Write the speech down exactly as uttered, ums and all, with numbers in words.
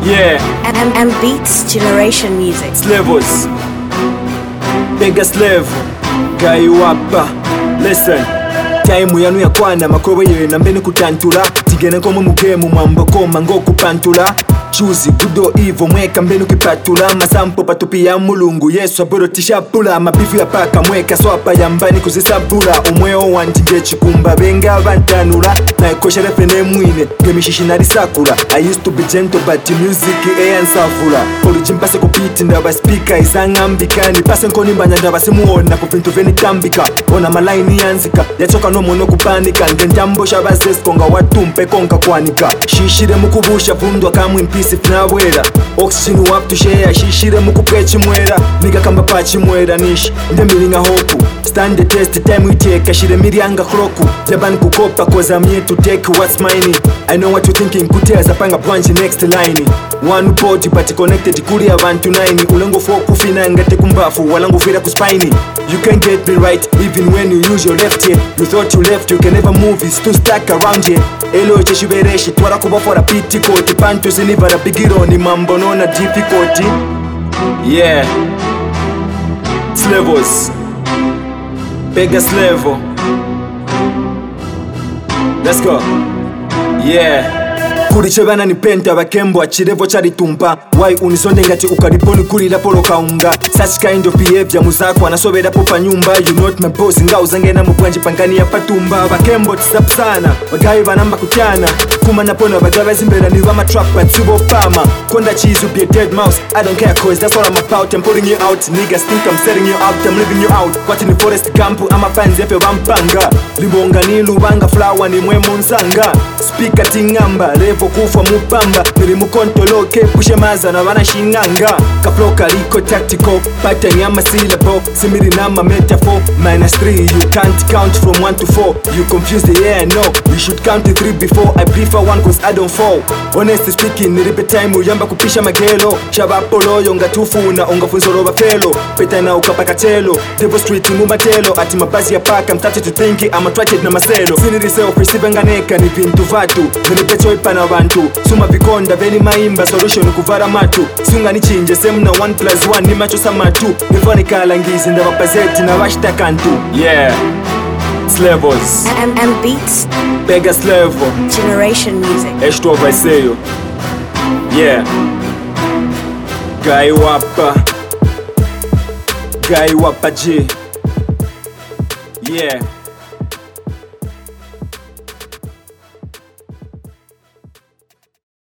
Yeah. M M Beats Generation Music. Slevos. Biggest level. Guy wapa. Listen. Time yanu ya kwana makobe ye na mbeni kutantula. Tigene komo mugemu mambo koma ngo kupantula. Choose good or evil mweka mbenu kipatula. Masampo patupi ya mulungu Yesu aburo tishapula. Mabifu ya paka mweka swapa ya mbani kuzisabula. Umweo wantinge chikumba benga bantanula. Na ekosha refene mwine gemishishi nari sakura. I used to be gentle but music e ansafula. Kolu jimpase kupiti ndaba speaker isangambika. Nipase nkoni mbanya ndaba simuona kupintu veni tambika. Ona malaini yanzika yachoka no mono kupanika. Ngenjambo shabazes konga watumpe konga kwanika. Shishire mukubusha fundwa kamwe mpisi finabwera. Oxygen wap to share. Shishire mukupwechi mwera. Niga kamba pachi mwera nish. Nde milinga hopu. Stand the test the time we take. Kashire mirianga kroku. Jaban kukopa cause I'm here to take what's mine. I know what you're thinking. Kuteza panga branch next line. One body but connected kuri abantu nine. Ulengo foku finanga tekumbafu. Walango fira kuspine. You can get me right even when you use your left hand. You thought you left, you can never move, it's too stuck around here. Elo cheshi bereshi, twara kuba for a pity koti. Panto siniva na bigiro ni mambo nona difficulty. Yeah. Slevos. Biggest level. Let's go. Yeah. Kurichebana ni penta bakembo achirevo charitumpa. Why unisonde ngati ukariponi kuri rapolo kaunga. Such kind of behavior muzako anasobera popa nyumba. You not my boss nga uzangena mubwanji pangani ya patumba. Bakembo tisap sana bagayi banamba kutyana. Kuma napona bagaba zimbera ni rama trap but sibo pama. Konda cheese you be a dead mouse. I don't care cause that's all I'm about. I'm pulling you out niggas think I'm setting you out. I'm leaving you out. What in the forest camp ama fans efe wampanga. Libonga ni lubanga flower ni mwe monsanga. Speaker tingamba levo kufa mupamba. Nili mukontoloke pushe maza na wana shinganga. Kafloka liko tactical pattern ya syllable. Simili na ma metaphor. Minus three you can't count from one to four. You confuse the yeah I know. You should count to three before. I prefer one cause I don't fall. Honestly speaking nilipe time uyamba kupisha magelo. Shaba polo yonga tufu na onga funzoro bafelo. Peta na ukapaka telo. Devil street mumatelo. Ati mabazi ya paka I'm starting to think I'm attracted na maselo. Siniri self receive nganeka ni vintu vatu. Nilipecho ipana vantu. Suma vikonda veni maimba solution kuvara matu. Sunga ni chinje semu na one plus one ni macho samatu. Nifani kalangizi nda wapazeti na washita kantu. Yeah. Slevos. M M Beats Biggest level. Generation Music. Eshto vaiseyo. Yeah. Guy wapa. Guy wapa J. Yeah.